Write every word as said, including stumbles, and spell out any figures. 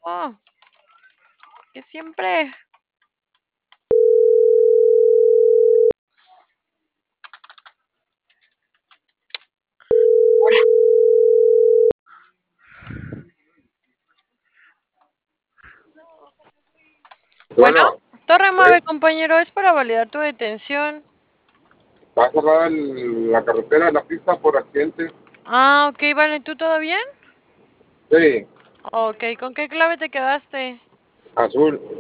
Oh, que siempre. Bueno, Bueno, Torre ¿ves? Mave, compañero, es para validar tu detención. Va cerrada el- la carretera, la pista por accidente. Ah, ok, vale, ¿tú todo bien? Sí, Ok, ¿con qué clave te quedaste? azul.